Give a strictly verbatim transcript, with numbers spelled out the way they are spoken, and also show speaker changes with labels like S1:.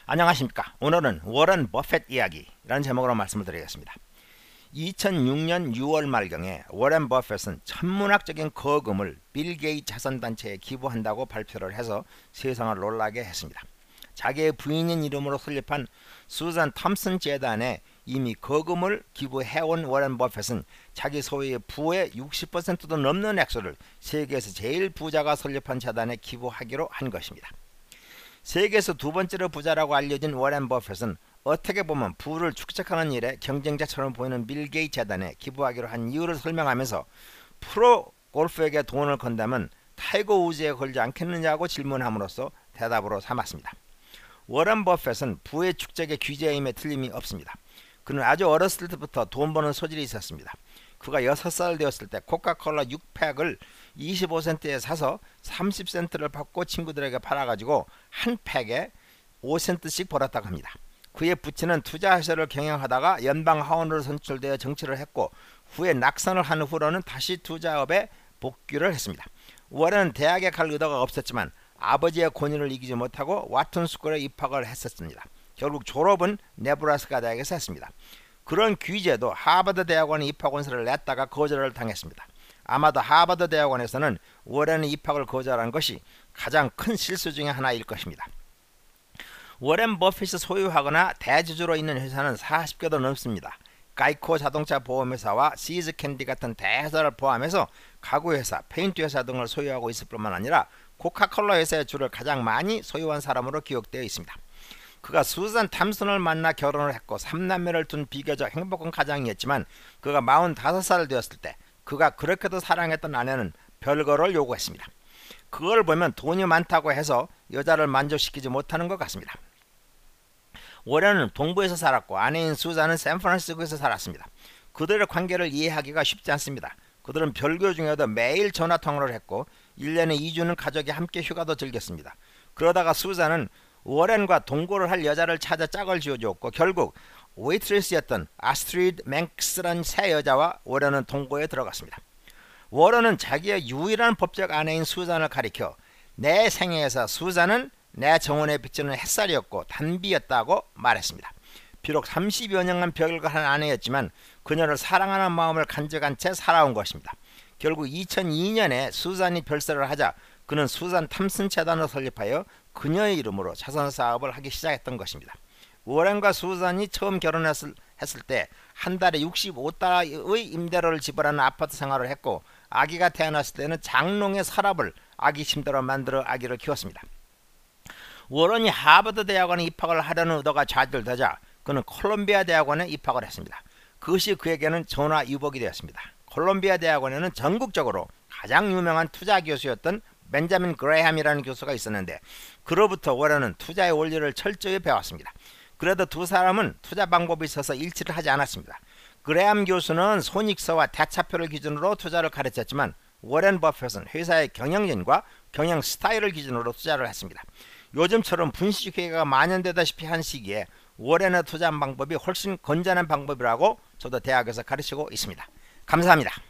S1: 안녕하십니까. 오늘은 워런 버핏 이야기라는 제목으로 말씀을 드리겠습니다. 이천육 년 유월 말경에 워런 버핏은 천문학적인 거금을 빌 게이츠 자선단체에 기부한다고 발표를 해서 세상을 놀라게 했습니다. 자기의 부인인 이름으로 설립한 수잔 톰슨 재단에 이미 거금을 기부해온 워런 버핏은 자기 소유의 부의 육십 퍼센트도 넘는 액수를 세계에서 제일 부자가 설립한 재단에 기부하기로 한 것입니다. 세계에서 두 번째로 부자라고 알려진 워런 버핏은 어떻게 보면 부를 축적하는 일에 경쟁자처럼 보이는 빌 게이츠 재단에 기부하기로 한 이유를 설명하면서 프로 골프에게 돈을 건다면 타이거 우즈에 걸지 않겠느냐고 질문함으로써 대답으로 삼았습니다. 워런 버핏은 부의 축적의 규제임에 틀림이 없습니다. 그는 아주 어렸을 때부터 돈 버는 소질이 있었습니다. 그가 여섯 살 되었을 때 코카콜라 육 팩을 이십오 센트에 사서 삼십 센트를 받고 친구들에게 팔아가지고 한 팩에 오 센트씩 벌었다고 합니다. 그의 부친은 투자회사를 경영하다가 연방 하원으로 선출되어 정치를 했고 후에 낙선을 한 후로는 다시 투자업에 복귀를 했습니다. 워런은 대학에 갈 의도가 없었지만 아버지의 권유를 이기지 못하고 와튼 스쿨에 입학을 했었습니다. 결국 졸업은 네브라스카 대학에서 했습니다. 그런 귀재도 하버드 대학원에 입학원서를 냈다가 거절을 당했습니다. 아마도 하버드 대학원에서는 워런의 입학을 거절한 것이 가장 큰 실수 중에 하나일 것입니다. 워런 버핏이 소유하거나 대주주로 있는 회사는 사십 개도 넘습니다. 가이코 자동차 보험회사와 시즈 캔디 같은 대회사를 포함해서 가구회사, 페인트 회사 등을 소유하고 있을 뿐만 아니라 코카콜라 회사의 주를 가장 많이 소유한 사람으로 기억되어 있습니다. 그가 수잔 탐슨을 만나 결혼을 했고 삼남매를 둔 비교적 행복한 가장이었지만 그가 마흔다섯 살 되었을 때 그가 그렇게도 사랑했던 아내는 별거를 요구했습니다. 그걸 보면 돈이 많다고 해서 여자를 만족시키지 못하는 것 같습니다. 워런은 동부에서 살았고 아내인 수잔은 샌프란시스코에서 살았습니다. 그들의 관계를 이해하기가 쉽지 않습니다. 그들은 별교 중에도 매일 전화통화를 했고 일 년에 이 주는 가족이 함께 휴가도 즐겼습니다. 그러다가 수잔은 워런과 동거를 할 여자를 찾아 짝을 지어주었고 결국 웨이트레스였던 아스트리드 맹크스라는 새 여자와 워런은 동거에 들어갔습니다. 워런은 자기의 유일한 법적 아내인 수잔을 가리켜 내 생애에서 수잔은 내 정원에 비치는 햇살이었고 단비였다고 말했습니다. 비록 삼십여 년간 별거한 아내였지만 그녀를 사랑하는 마음을 간직한 채 살아온 것입니다. 결국 이천이 년에 수잔이 별세를 하자 그는 수잔 탐슨 재단을 설립하여 그녀의 이름으로 자선 사업을 하기 시작했던 것입니다. 워런과 수잔이 처음 결혼했을 했을 때 한 달에 육십오 달러의 임대료를 지불하는 아파트 생활을 했고 아기가 태어났을 때는 장롱의 서랍을 아기 침대로 만들어 아기를 키웠습니다. 워런이 하버드 대학원에 입학을 하려는 의도가 좌절되자 그는 콜롬비아 대학원에 입학을 했습니다. 그것이 그에게는 전화위복이 되었습니다. 콜롬비아 대학원에는 전국적으로 가장 유명한 투자 교수였던 벤자민 그레이함이라는 교수가 있었는데 그로부터 워런은 투자의 원리를 철저히 배웠습니다. 그래도 두 사람은 투자 방법에 있어서 일치를 하지 않았습니다. 그레이함 교수는 손익서와 대차표를 기준으로 투자를 가르쳤지만 워런 버핏은 회사의 경영진과 경영 스타일을 기준으로 투자를 했습니다. 요즘처럼 분식회계가 만연되다시피 한 시기에 워런의 투자 방법이 훨씬 건전한 방법이라고 저도 대학에서 가르치고 있습니다. 감사합니다.